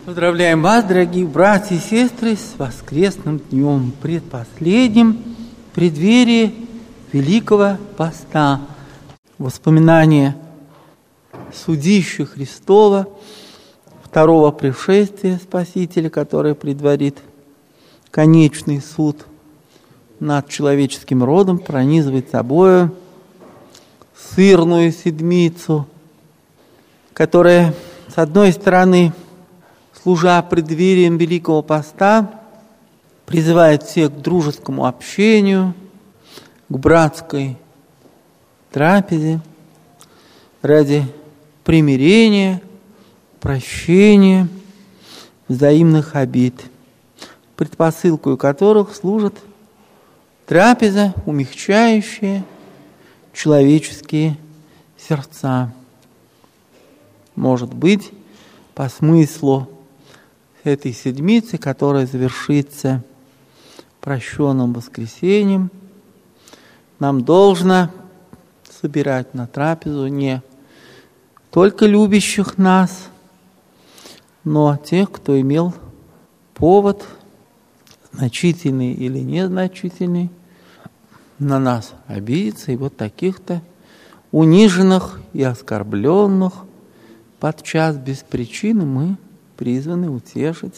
Поздравляем вас, дорогие братья и сестры, с воскресным днем, предпоследним, в преддверии Великого Поста. Воспоминание судилища Христова, второго пришествия Спасителя, которое предварит конечный суд над человеческим родом, пронизывает собою сырную седмицу, которая, с одной стороны, служа преддверием Великого Поста, призывает всех к дружескому общению, к братской трапезе ради примирения, прощения, взаимных обид, предпосылкой которых служит трапеза, умягчающая человеческие сердца. Может быть, по смыслу этой седмицы, которая завершится прощенным воскресением, нам должно собирать на трапезу не только любящих нас, но тех, кто имел повод, значительный или незначительный, на нас обидеться, и вот таких-то униженных и оскорбленных подчас без причины мы призваны утешить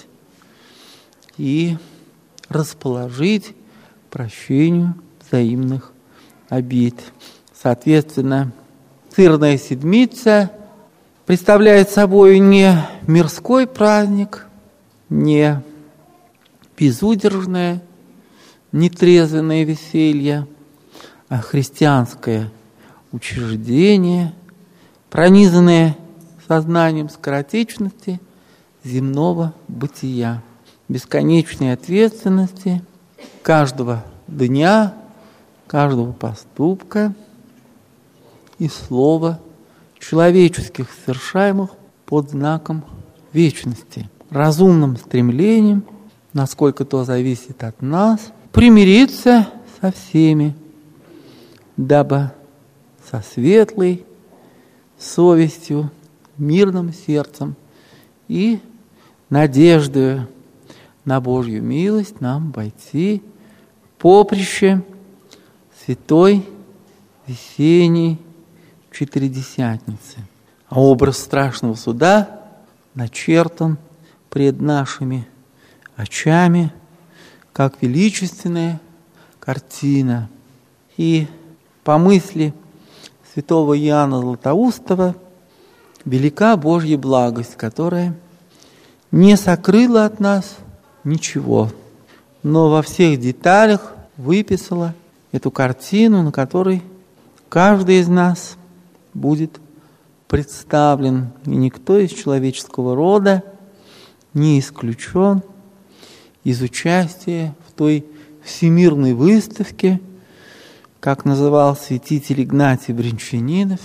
и расположить к прощению взаимных обид. Соответственно, сырная седмица представляет собой не мирской праздник, не безудержное, нетрезвенное веселье, а христианское учреждение, пронизанное сознанием скоротечности земного бытия, бесконечной ответственности каждого дня, каждого поступка и слова человеческих, совершаемых под знаком вечности, разумным стремлением, насколько то зависит от нас, примириться со всеми, дабы со светлой совестью, мирным сердцем и надеждою на Божью милость нам войти в поприще святой весенней Четыредесятницы. А образ страшного суда начертан пред нашими очами, как величественная картина. И по мысли святого Иоанна Златоустова, велика Божья благость, которая не сокрыла от нас ничего, но во всех деталях выписала эту картину, на которой каждый из нас будет представлен, и никто из человеческого рода не исключен из участия в той всемирной выставке, как называл святитель Игнатий Брянчанинов,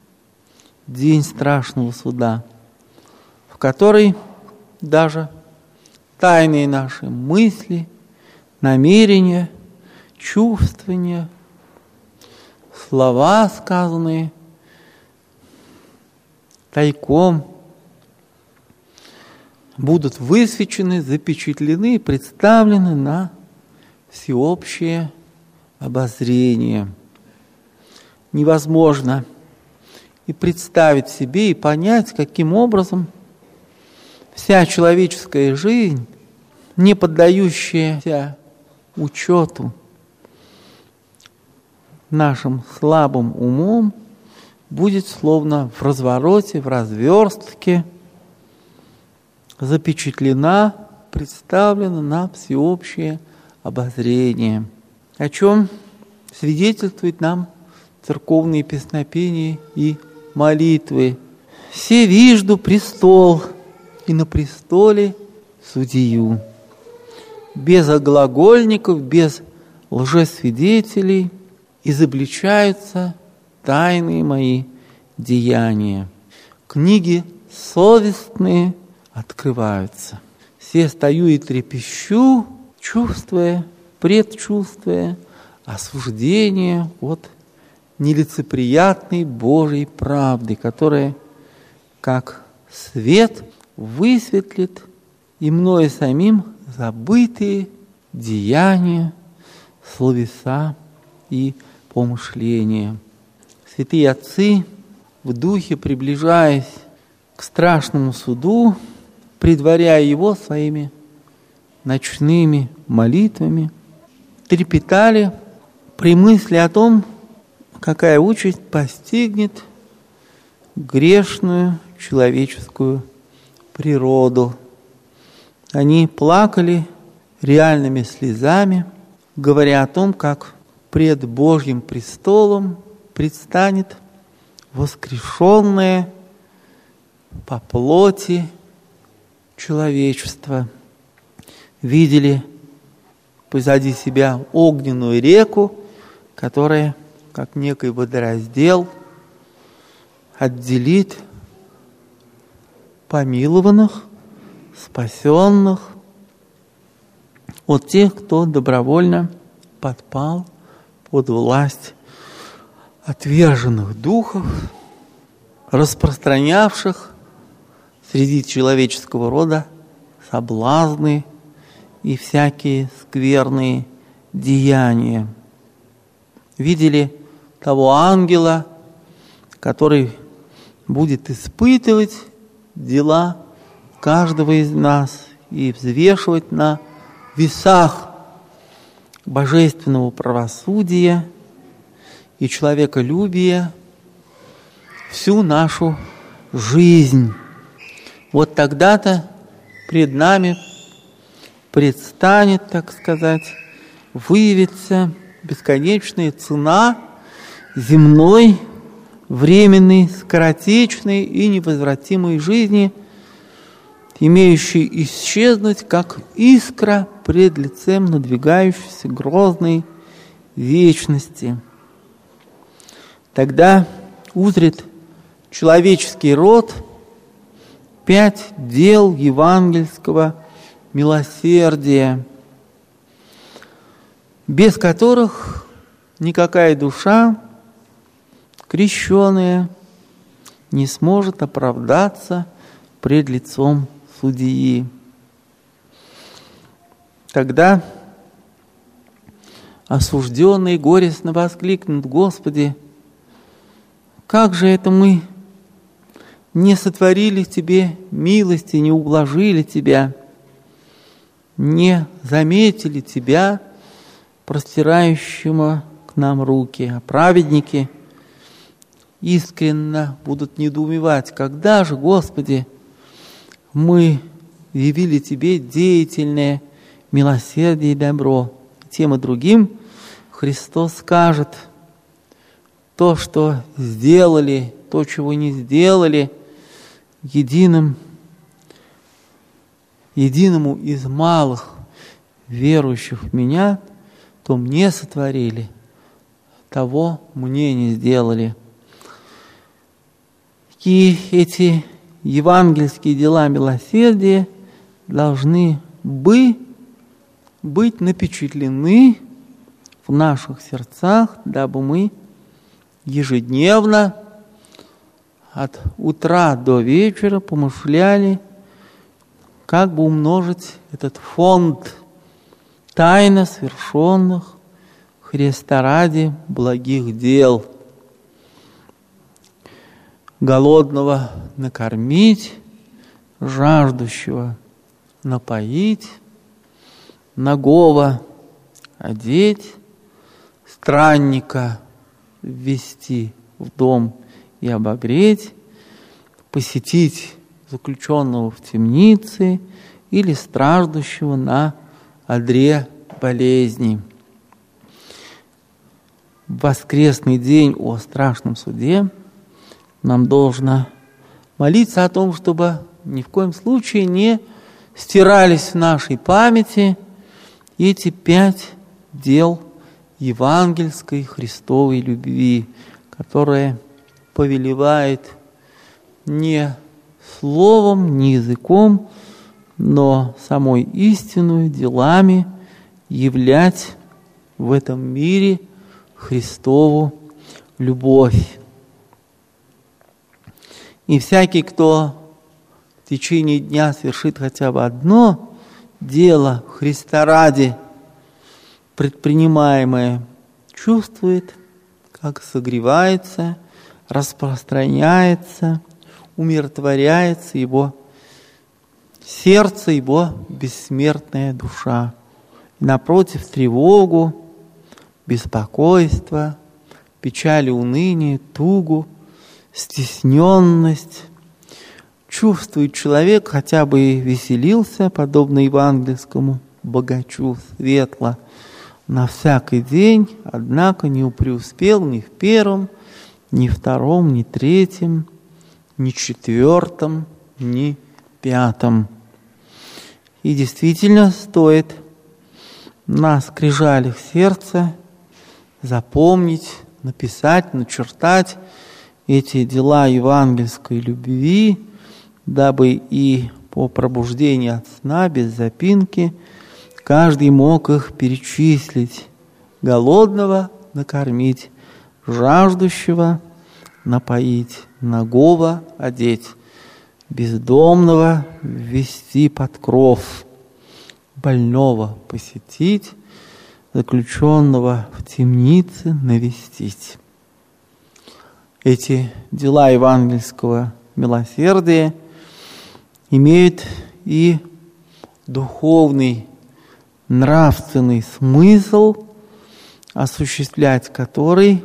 День страшного суда, в которой даже тайные наши мысли, намерения, чувствования, слова, сказанные тайком, будут высвечены, запечатлены и представлены на всеобщее обозрение. Невозможно и представить себе, и понять, каким образом вся человеческая жизнь, не поддающаяся учету нашим слабым умом, будет словно в развороте, в разверстке запечатлена, представлена на всеобщее обозрение, о чем свидетельствует нам церковные песнопения и молитвы. «Се вижду престол, и на престоле судью». Без оглагольников, без лжесвидетелей изобличаются тайные мои деяния. Книги совестные открываются. Се стою и трепещу, чувствуя, предчувствуя осуждение от нелицеприятной Божьей правды, которая, как свет, высветлит и мною самим забытые деяния, словеса и помышления. Святые отцы, в духе приближаясь к страшному суду, предваряя его своими ночными молитвами, трепетали при мысли о том, какая участь постигнет грешную человеческую природу. Они плакали реальными слезами, говоря о том, как пред Божьим престолом предстанет воскрешенное по плоти человечество. Видели позади себя огненную реку, которая, как некий водораздел, отделит помилованных, спасенных от тех, кто добровольно подпал под власть отверженных духов, распространявших среди человеческого рода соблазны и всякие скверные деяния. Видели того ангела, который будет испытывать дела каждого из нас и взвешивать на весах божественного правосудия и человеколюбия всю нашу жизнь. Вот тогда-то пред нами предстанет, так сказать, выявится бесконечная цена земной, временной, скоротечной и невозвратимой жизни, имеющей исчезнуть, как искра пред лицем надвигающейся грозной вечности. Тогда узрит человеческий род 5 дел евангельского милосердия, без которых никакая душа, крещенная, не сможет оправдаться пред лицом судьи. Тогда осужденные горестно воскликнут: Господи, как же это мы не сотворили Тебе милости, не ублажили Тебя, не заметили Тебя, простирающего к нам руки. А праведники искренне будут недоумевать: когда же, Господи, мы явили Тебе деятельное милосердие и добро? Тем и другим Христос скажет: то, что сделали, то, чего не сделали, единому из малых верующих в Меня, то мне сотворили, того мне не сделали. И эти евангельские дела милосердия должны быть напечатлены в наших сердцах, дабы мы ежедневно от утра до вечера помышляли, как бы умножить этот фонд тайно совершенных Христа ради благих дел. Голодного накормить, жаждущего напоить, нагого одеть, странника ввести в дом и обогреть, посетить заключенного в темнице или страждущего на одре болезни. В воскресный день о страшном суде нам должно молиться о том, чтобы ни в коем случае не стирались в нашей памяти эти 5 дел евангельской Христовой любви, которая повелевает не словом, не языком, но самой истинную делами являть в этом мире Христову любовь. И всякий, кто течение дня совершит хотя бы одно дело Христа ради, предпринимаемое, чувствует, как согревается, распространяется, умиротворяется его сердце, его бессмертная душа. И напротив, тревогу, беспокойство, печаль, уныние, тугу, стесненность чувствует человек, хотя бы и веселился, подобно евангельскому богачу, светло на всякий день, однако не преуспел ни в первом, ни втором, ни третьем, ни четвертом, ни пятом. И действительно стоит на скрижалях сердца запомнить, написать, начертать эти дела евангельской любви, дабы и по пробуждении от сна без запинки каждый мог их перечислить: голодного накормить, жаждущего напоить, нагого одеть, бездомного ввести под кров, больного посетить, заключенного в темнице навестить. Эти дела евангельского милосердия имеют и духовный, нравственный смысл, осуществлять который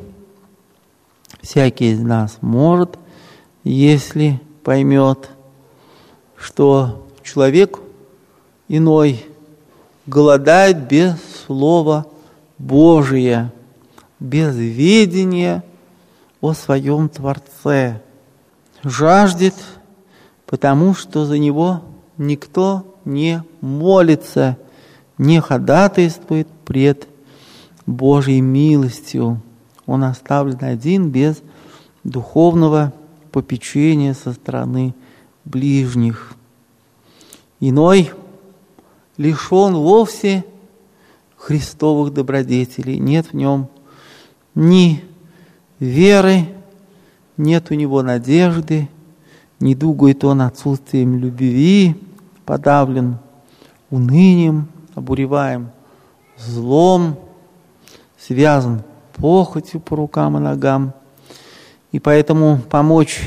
всякий из нас может, если поймет, что человек иной голодает без Слова Божия, без ведения о своем Творце, жаждет, потому что за него никто не молится, не ходатайствует пред Божьей милостью. Он оставлен один, без духовного попечения со стороны ближних. Иной лишен вовсе христовых добродетелей, нет в нем ни веры, нет у него надежды, недугует он отсутствием любви, подавлен унынием, обуреваем злом, связан похотью по рукам и ногам. И поэтому помочь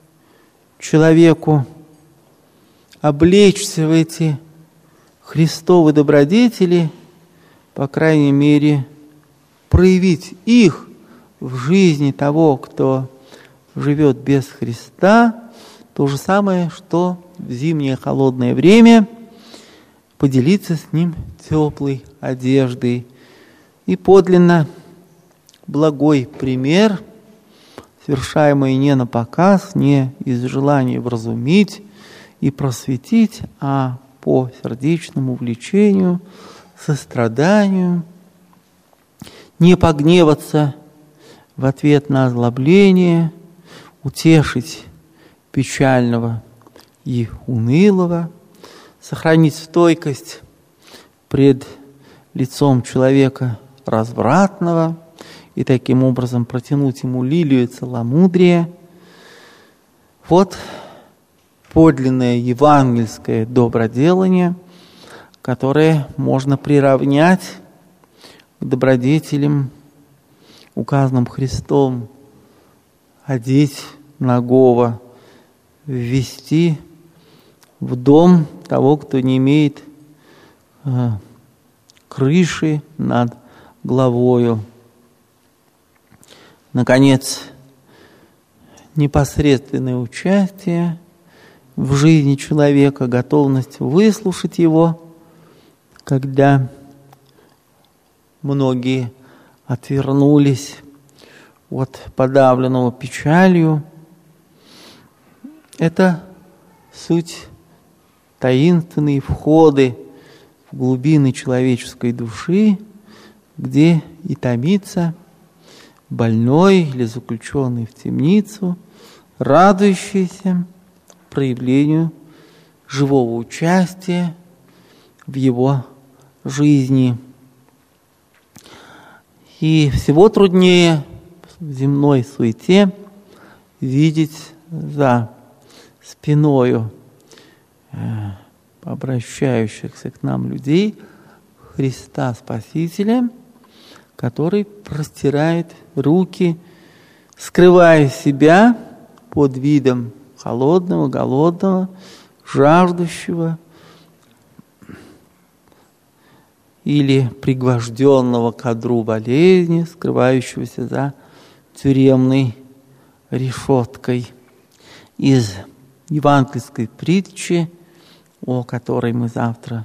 человеку облечься в эти Христовы добродетели, по крайней мере, проявить их в жизни того, кто живет без Христа, то же самое, что в зимнее холодное время поделиться с ним теплой одеждой. И подлинно благой пример, совершаемый не на показ, не из желания вразумить и просветить, а по сердечному влечению, состраданию, не погневаться в ответ на озлобление, утешить печального и унылого, сохранить стойкость пред лицом человека развратного и таким образом протянуть ему лилию целомудрия. Вот подлинное евангельское доброделание, которое можно приравнять к добродетелям, указанным Христом: одеть нагого, ввести в дом того, кто не имеет крыши над головою. Наконец, непосредственное участие в жизни человека, готовность выслушать его, когда многие отвернулись от подавленного печалью. Это суть таинственные входы в глубины человеческой души, где и томится больной или заключенный в темницу, радующийся проявлению живого участия в его жизни. И всего труднее в земной суете видеть за спиною обращающихся к нам людей Христа Спасителя, который простирает руки, скрывая себя под видом холодного, голодного, жаждущего или пригвожденного к одру болезни, скрывающегося за тюремной решеткой. Из евангельской притчи, о которой мы завтра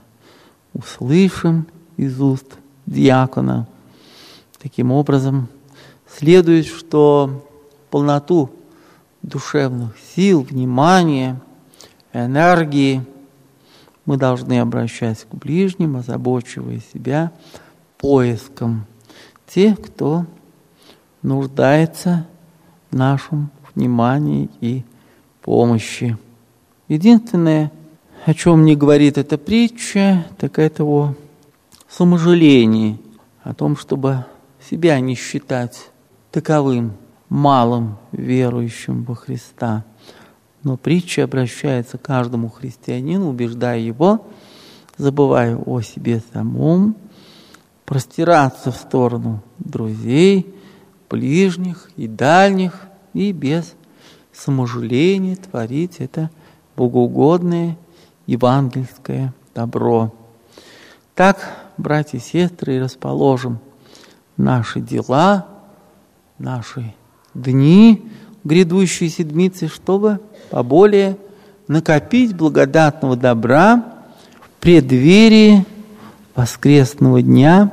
услышим из уст диакона. Таким образом, следует, что полноту душевных сил, внимания, энергии мы должны обращать к ближним, озабочивая себя поиском тех, кто нуждается в нашем внимании и помощи. Единственное, о чем не говорит эта притча, так это о саможалении, о том, чтобы себя не считать таковым малым верующим во Христа. Но притча обращается к каждому христианину, убеждая его, забывая о себе самом, простираться в сторону друзей, ближних и дальних, и без саможаления творить это богоугодное евангельское добро. Так, братья и сестры, и расположим наши дела, наши дни грядущей седмицы, чтобы поболее накопить благодатного добра в преддверии воскресного дня,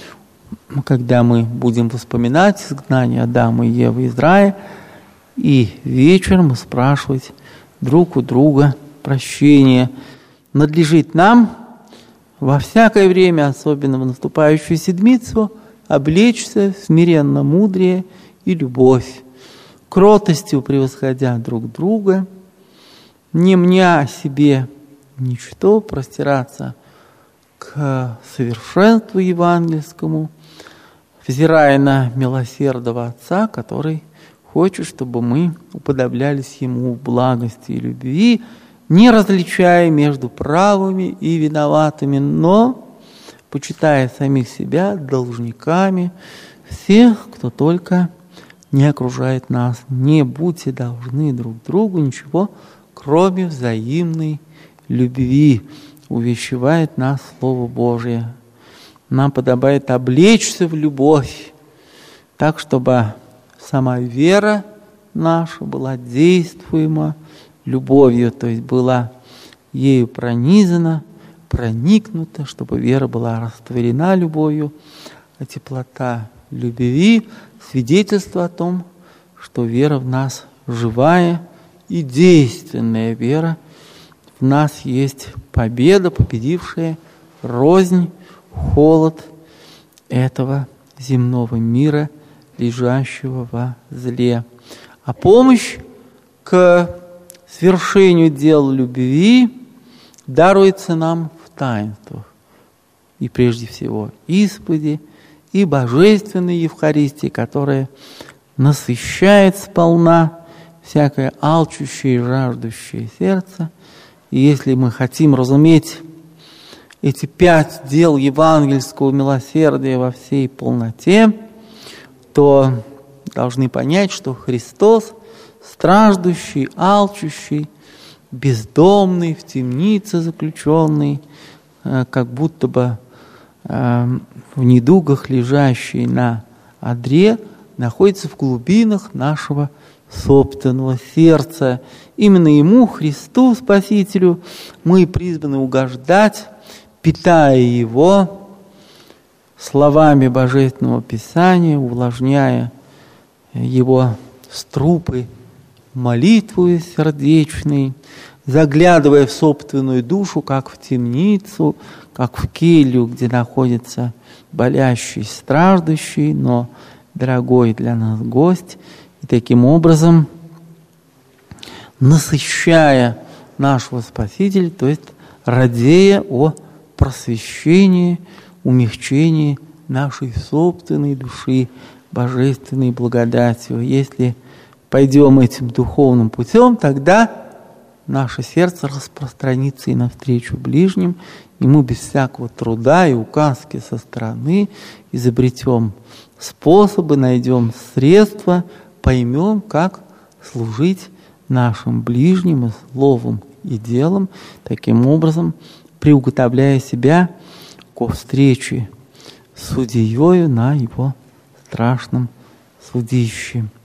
когда мы будем вспоминать изгнание Адама и Евы из рая, и вечером спрашивать друг у друга прощения. Надлежит нам во всякое время, особенно в наступающую седмицу, облечься в смиренно мудрее и любовь, кротостью превосходя друг друга, не мня о себе ничто, простираться к совершенству евангельскому, взирая на милосердного Отца, который хочет, чтобы мы уподоблялись Ему в благости и любви, не различая между правыми и виноватыми, но почитая самих себя должниками всех, кто только не окружает нас. Не будьте должны друг другу ничего, кроме взаимной любви, увещевает нас Слово Божие. Нам подобает облечься в любовь, так, чтобы сама вера наша была действуема любовью, то есть была ею пронизана, проникнута, чтобы вера была растворена любовью, а теплота любви – свидетельство о том, что вера в нас живая и действенная вера. В нас есть победа, победившая рознь, холод этого земного мира, лежащего во зле. А помощь к свершению дел любви даруется нам в таинствах. И прежде всего исповеди и божественной Евхаристии, которая насыщает сполна всякое алчущее и жаждущее сердце. И если мы хотим разуметь эти 5 дел евангельского милосердия во всей полноте, то должны понять, что Христос, страждущий, алчущий, бездомный, в темнице заключенный, как будто бы в недугах лежащий на одре, находится в глубинах нашего собственного сердца. Именно Ему, Христу, Спасителю, мы призваны угождать, питая Его словами Божественного Писания, увлажняя Его струпы молитвою сердечной, заглядывая в собственную душу, как в темницу, как в келью, где находится болящий, страждущий, но дорогой для нас гость, и таким образом насыщая нашего Спасителя, то есть радея о просвещении, умягчении нашей собственной души божественной благодатью. Если пойдем этим духовным путем, тогда наше сердце распространится и навстречу ближним, и мы без всякого труда и указки со стороны изобретем способы, найдем средства, поймем, как служить нашим ближним и словом и делом, таким образом приуготовляя себя ко встрече с судьею на его страшном судилище.